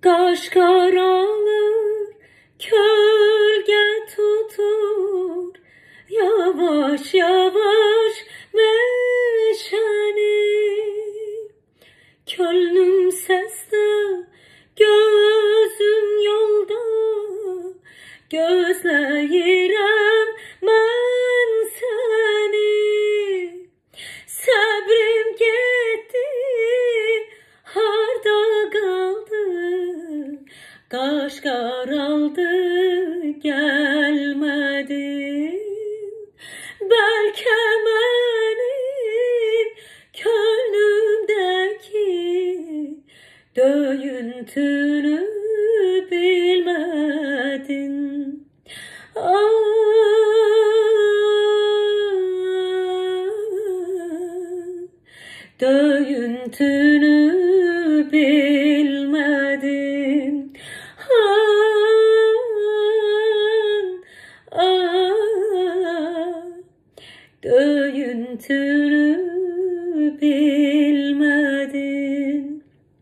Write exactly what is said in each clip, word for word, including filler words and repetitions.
Kaş karalır, kölge tutur, yavaş yavaş meşeni. Könlüm seste, gözüm yolda, gözləyirəm mən səni. Səbrim getdi, harda qaldı, qaş qaraldı, gəlmədin. Bəlkə mənim könlümdəki döyüntünü bilmədin. Ah, döyüntünü bilmədin. Ah, ah, döyüntünü bilmədin.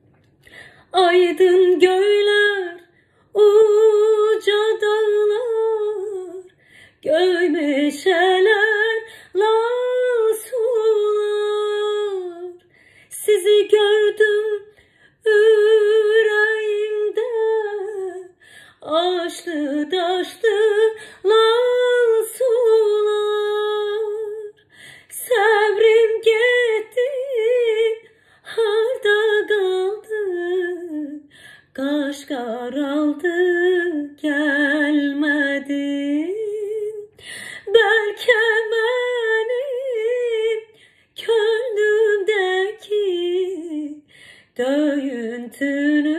Aydın göylər, uca dağlar, göy meşələr, lal sular. Sizi gördüm ürəyimdə, aşdı daşdı lal sular. Səbrim getdi, harda qaldı, qaş qaraldı, gəlmədin. Bəlkə mənim könlümdəki döyüntünü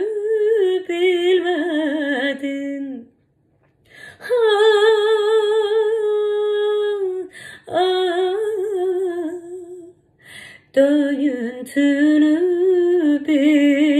bilmədin. Ah, ah, döyüntünü bilmədin.